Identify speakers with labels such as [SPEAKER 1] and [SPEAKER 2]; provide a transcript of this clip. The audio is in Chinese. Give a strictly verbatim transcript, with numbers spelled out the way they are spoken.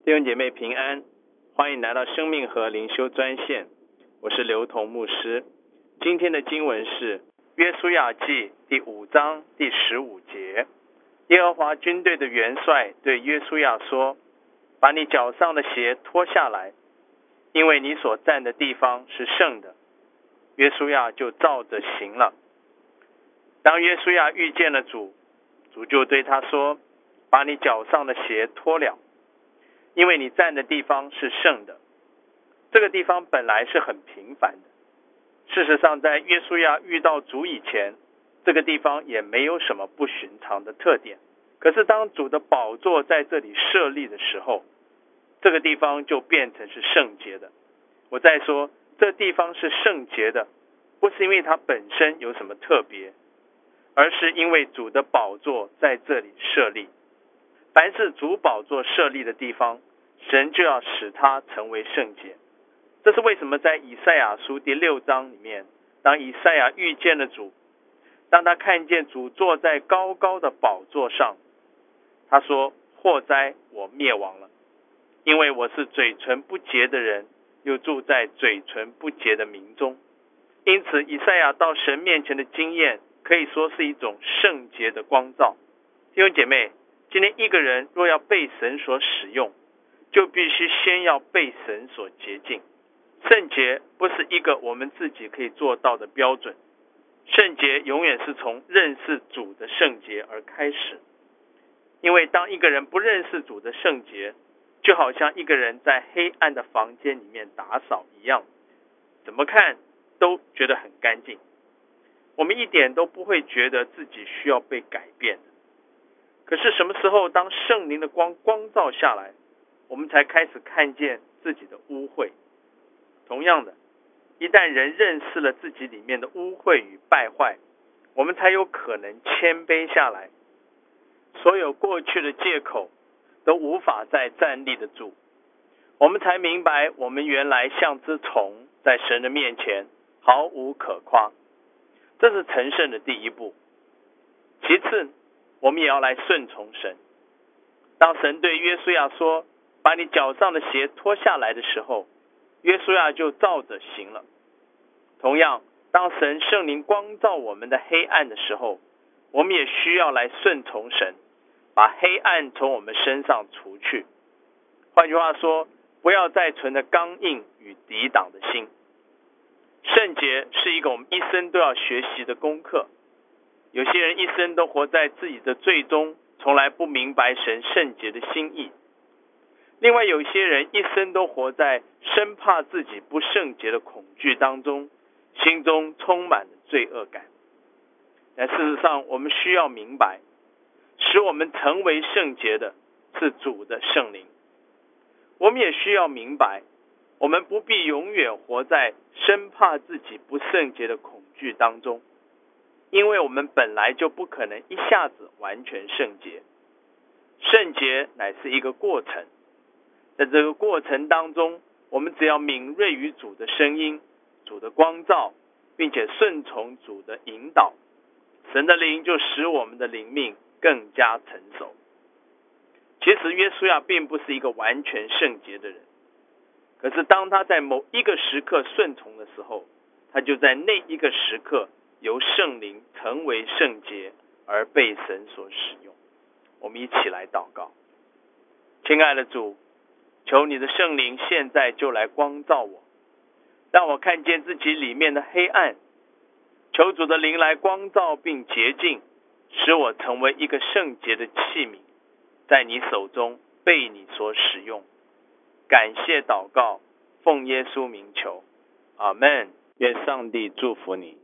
[SPEAKER 1] 弟兄姐妹平安，欢迎来到生命和灵修专线，我是刘同牧师。今天的经文是约书亚记第五章第十五节，耶和华军队的元帅对约书亚说，把你脚上的鞋脱下来，因为你所站的地方是圣的。约书亚就照着行了。当约书亚遇见了主，主就对他说，把你脚上的鞋脱了，因为你站的地方是圣的。这个地方本来是很平凡的，事实上在约书亚遇到主以前，这个地方也没有什么不寻常的特点。可是当主的宝座在这里设立的时候，这个地方就变成是圣洁的。我再说，这地方是圣洁的，不是因为它本身有什么特别，而是因为主的宝座在这里设立。凡是主宝座设立的地方，神就要使它成为圣洁。这是为什么在以赛亚书第六章里面，当以赛亚遇见了主，当他看见主坐在高高的宝座上，他说，祸哉，我灭亡了，因为我是嘴唇不洁的人，又住在嘴唇不洁的民中。因此以赛亚到神面前的经验可以说是一种圣洁的光照。弟兄姐妹，今天一个人若要被神所使用，就必须先要被神所洁净。圣洁不是一个我们自己可以做到的标准，圣洁永远是从认识主的圣洁而开始。因为当一个人不认识主的圣洁，就好像一个人在黑暗的房间里面打扫一样，怎么看都觉得很干净，我们一点都不会觉得自己需要被改变的。可是什么时候当圣灵的光光照下来，我们才开始看见自己的污秽。同样的，一旦人认识了自己里面的污秽与败坏，我们才有可能谦卑下来，所有过去的借口都无法再站立得住，我们才明白我们原来像只虫，在神的面前毫无可夸。这是成圣的第一步。其次，我们也要来顺从神。当神对约书亚说，把你脚上的鞋脱下来的时候，约书亚就照着行了。同样，当神圣灵光照我们的黑暗的时候，我们也需要来顺从神，把黑暗从我们身上除去。换句话说，不要再存着刚硬与抵挡的心。圣洁是一个我们一生都要学习的功课。有些人一生都活在自己的罪中，从来不明白神圣洁的心意。另外有些人一生都活在生怕自己不圣洁的恐惧当中，心中充满了罪恶感。但事实上我们需要明白，使我们成为圣洁的是主的圣灵。我们也需要明白，我们不必永远活在生怕自己不圣洁的恐惧当中，因为我们本来就不可能一下子完全圣洁。圣洁乃是一个过程，在这个过程当中，我们只要敏锐于主的声音，主的光照，并且顺从主的引导，神的灵就使我们的灵命更加成熟。其实约书亚并不是一个完全圣洁的人，可是当他在某一个时刻顺从的时候，他就在那一个时刻由圣灵成为圣洁，而被神所使用。我们一起来祷告。亲爱的主，求你的圣灵现在就来光照我，让我看见自己里面的黑暗。求主的灵来光照并洁净，使我成为一个圣洁的器皿，在你手中被你所使用。感谢祷告，奉耶稣名求，阿们。愿上帝祝福你。